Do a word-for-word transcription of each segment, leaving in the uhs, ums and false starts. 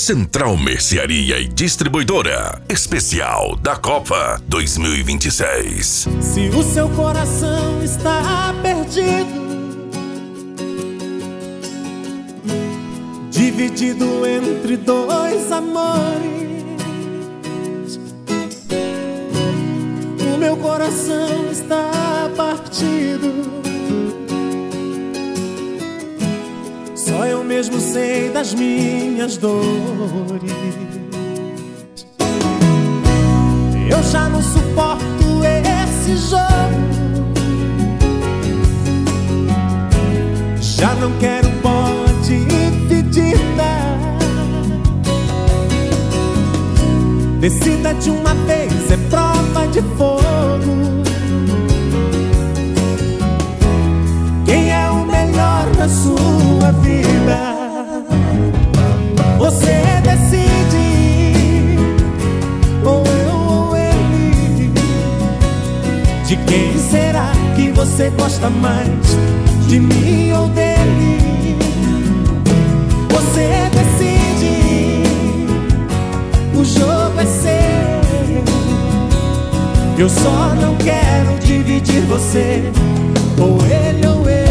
Central Mercearia e Distribuidora. Especial da Copa dois mil e vinte e seis. Se o seu coração está perdido, dividido entre dois amores, o meu coração está partido. Só eu mesmo sei das minhas dores. Eu já não suporto esse jogo, já não quero bola dividida. Decida de uma vez, é prova de fogo. Quem é o melhor na sua vida? Você decide, ou eu ou ele. De quem será que você gosta mais? De mim ou dele? Você decide, o jogo é seu. Eu só não quero dividir você, ou ele ou eu.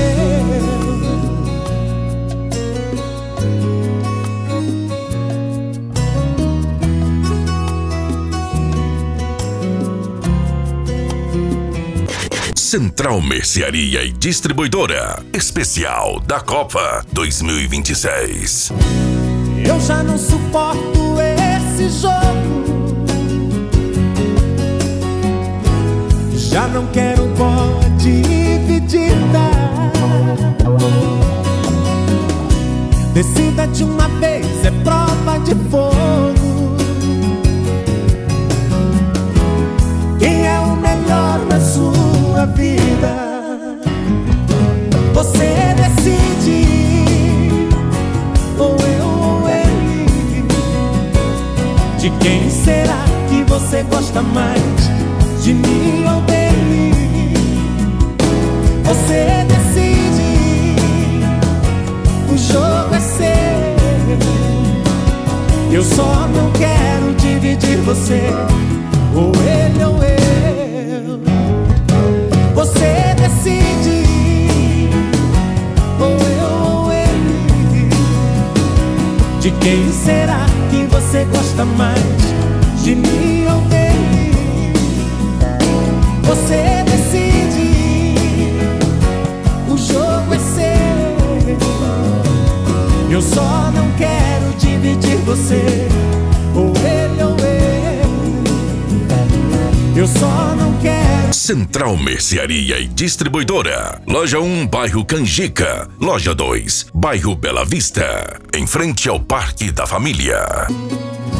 Central Mercearia e Distribuidora. Especial da Copa dois mil e vinte e seis. Eu já não suporto esse jogo, já não quero bola dividida. Decida de uma vez, é prova de fogo. Quem é o melhor na sua vida? Você decide, ou eu ou ele. De quem será que você gosta mais? De mim ou dele? Você decide, o jogo é seu. Eu só não quero dividir você, ou ele ou eu. Você decide, ou eu ou ele. De quem será que você gosta mais? De mim ou dele? Você decide, o jogo é seu. Eu só não quero dividir você, ou ele ou eu. Eu só não quero. Central Mercearia e Distribuidora. Loja um, bairro Canjica. Loja dois, bairro Bela Vista. Em frente ao Parque da Família.